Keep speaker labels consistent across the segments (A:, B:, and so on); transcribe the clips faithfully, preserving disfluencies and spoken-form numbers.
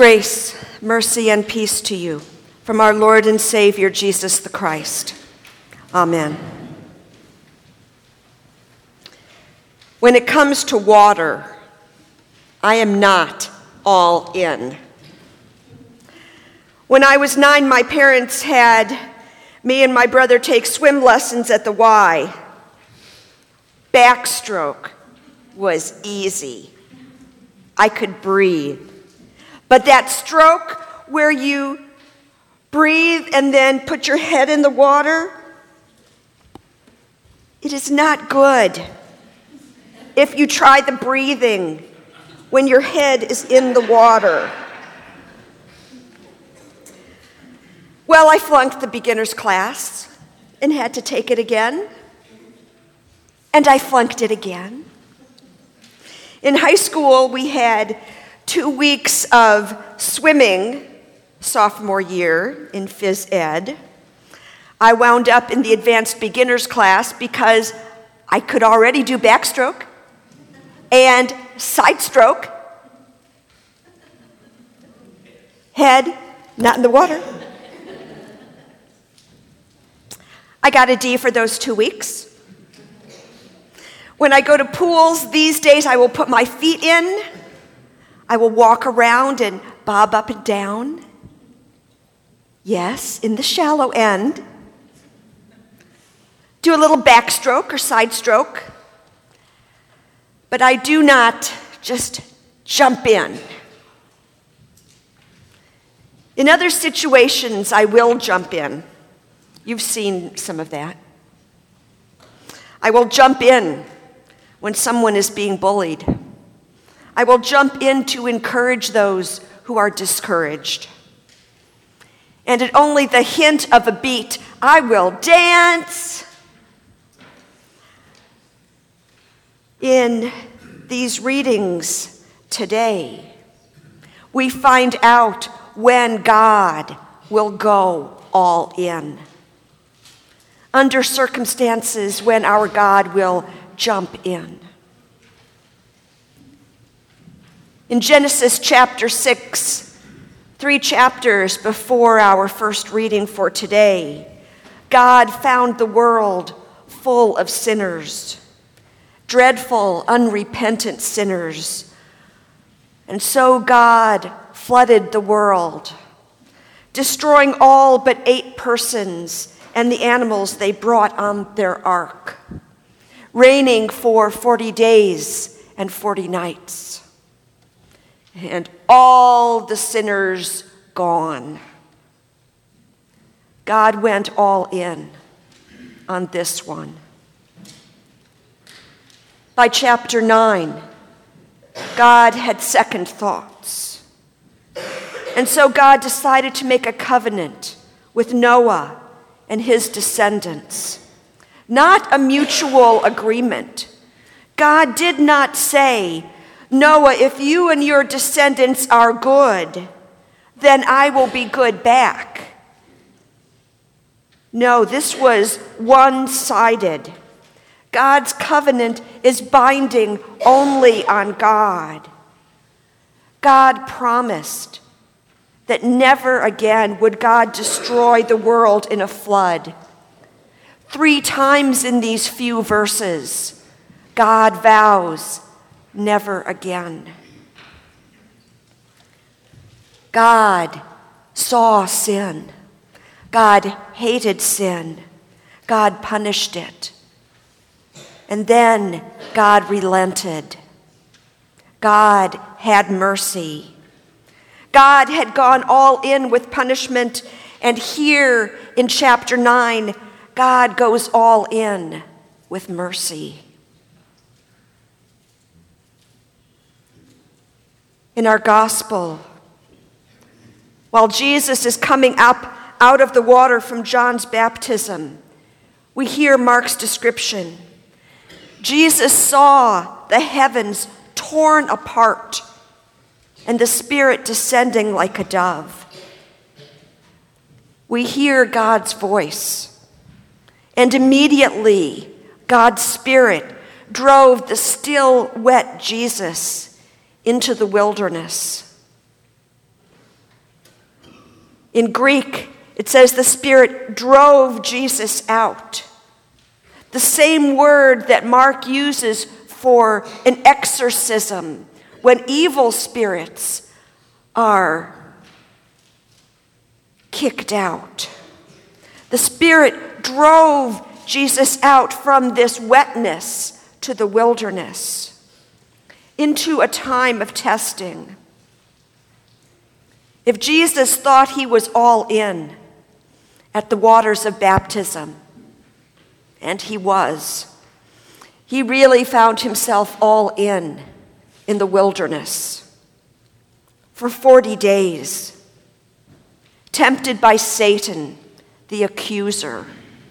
A: Grace, mercy, and peace to you from our Lord and Savior, Jesus the Christ. Amen. When it comes to water, I am not all in. When I was nine, my parents had me and my brother take swim lessons at the Y. Backstroke was easy. I could breathe. But that stroke where you breathe and then put your head in the water, it is not good if you try the breathing when your head is in the water. Well, I flunked the beginner's class and had to take it again. And I flunked it again. In high school, we had two weeks of swimming sophomore year in phys ed. I wound up in the advanced beginners class because I could already do backstroke and side stroke. Head not in the water. I got a D for those two weeks. When I go to pools these days, I will put my feet in. I will walk around and bob up and down. Yes, in the shallow end. Do a little backstroke or side stroke. But I do not just jump in. In other situations, I will jump in. You've seen some of that. I will jump in when someone is being bullied. I will jump in to encourage those who are discouraged. And at only the hint of a beat, I will dance. In these readings today, we find out when God will go all in. Under circumstances when our God will jump in. In Genesis chapter six, three chapters before our first reading for today, God found the world full of sinners, dreadful, unrepentant sinners. And so God flooded the world, destroying all but eight persons and the animals they brought on their ark, reigning for forty days and forty nights. And all the sinners gone. God went all in on this one. By chapter nine, God had second thoughts. And so God decided to make a covenant with Noah and his descendants. Not a mutual agreement. God did not say, Noah, if you and your descendants are good, then I will be good back. No, this was one-sided. God's covenant is binding only on God. God promised that never again would God destroy the world in a flood. Three times in these few verses, God vows never again. God saw sin. God hated sin. God punished it. And then God relented. God had mercy. God had gone all in with punishment, and here in chapter nine, God goes all in with mercy. In our gospel, while Jesus is coming up out of the water from John's baptism, we hear Mark's description. Jesus saw the heavens torn apart and the Spirit descending like a dove. We hear God's voice, and immediately God's Spirit drove the still wet Jesus into the wilderness. In Greek, it says the Spirit drove Jesus out. The same word that Mark uses for an exorcism when evil spirits are kicked out. The Spirit drove Jesus out from this wetness to the wilderness, into a time of testing. If Jesus thought he was all in at the waters of baptism, and he was, he really found himself all in in the wilderness for forty days, tempted by Satan, the accuser.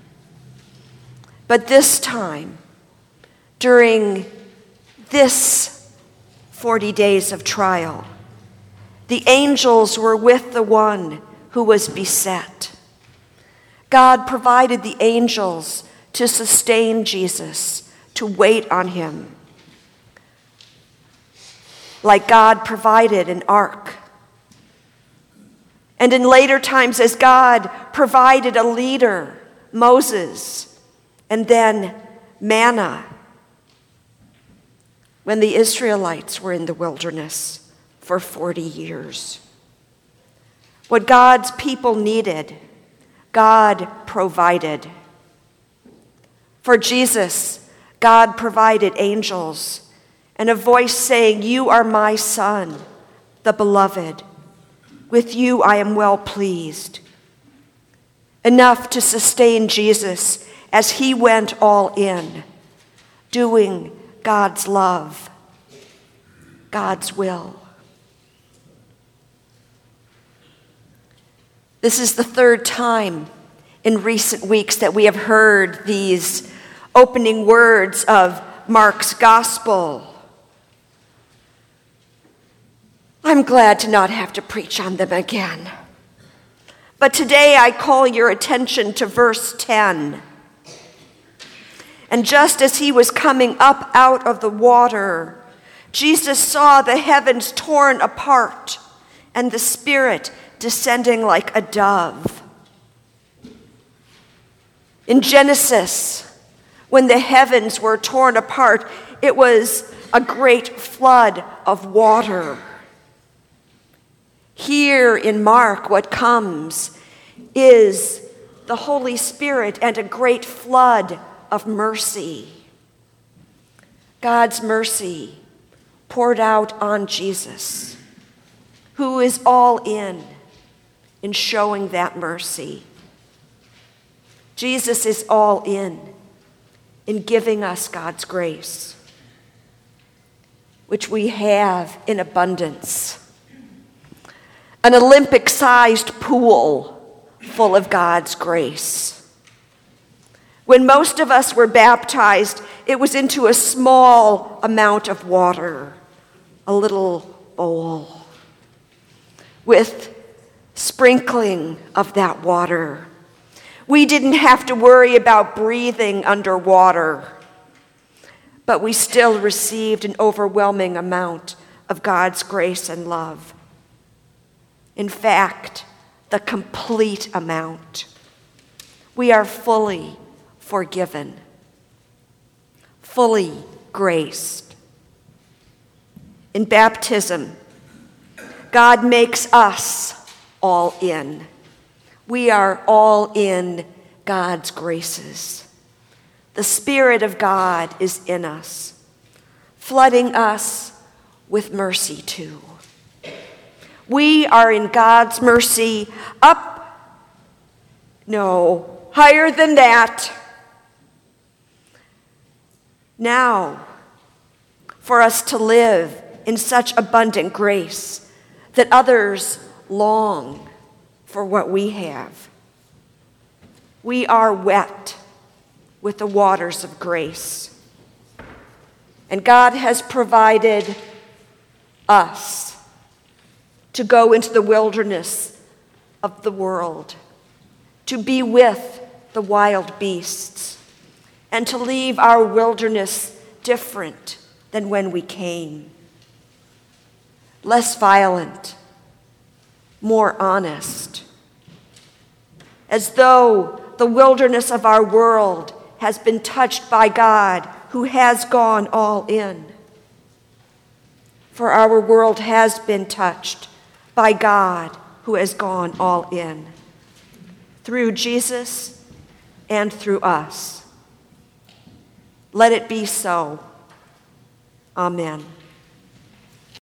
A: But this time, during this forty days of trial, the angels were with the one who was beset. God provided the angels to sustain Jesus, to wait on him, like God provided an ark. And in later times, as God provided a leader, Moses, and then manna, when the Israelites were in the wilderness for forty years. What God's people needed, God provided. For Jesus, God provided angels and a voice saying, "You are my Son, the beloved. With you I am well pleased." Enough to sustain Jesus as he went all in, doing God's love, God's will. This is the third time in recent weeks that we have heard these opening words of Mark's gospel. I'm glad to not have to preach on them again. But today I call your attention to verse ten. And just as he was coming up out of the water, Jesus saw the heavens torn apart and the Spirit descending like a dove. In Genesis, when the heavens were torn apart, it was a great flood of water. Here in Mark, what comes is the Holy Spirit and a great flood of mercy. God's mercy poured out on Jesus, who is all in in showing that mercy. Jesus is all in in giving us God's grace, which we have in abundance. An Olympic-sized pool full of God's grace. When most of us were baptized, it was into a small amount of water, a little bowl, with sprinkling of that water. We didn't have to worry about breathing underwater, but we still received an overwhelming amount of God's grace and love. In fact, the complete amount. We are fully forgiven, fully graced. In baptism, God makes us all in. We are all in God's graces. The Spirit of God is in us, flooding us with mercy too. We are in God's mercy up, no, higher than that. Now, for us to live in such abundant grace that others long for what we have. We are wet with the waters of grace. And God has provided us to go into the wilderness of the world, to be with the wild beasts, and to leave our wilderness different than when we came. Less violent, more honest, as though the wilderness of our world has been touched by God, who has gone all in. For our world has been touched by God, who has gone all in, through Jesus and through us. Let it be so. Amen.